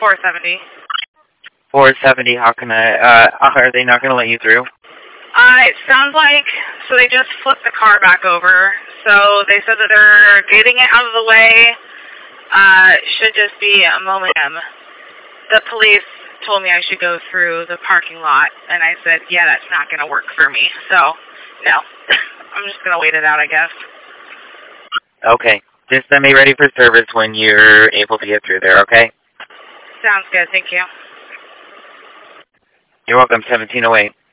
470. 470, how can are they not going to let you through? It sounds like, so they just flipped the car back over. So they said that they're getting it out of the way. Should just be a moment. The police told me I should go through the parking lot, and I said, yeah, that's not going to work for me. So, no. I'm just going to wait it out, I guess. Okay. Just send me ready for service when you're able to get through there, okay? Sounds good. Thank you. You're welcome, 1708.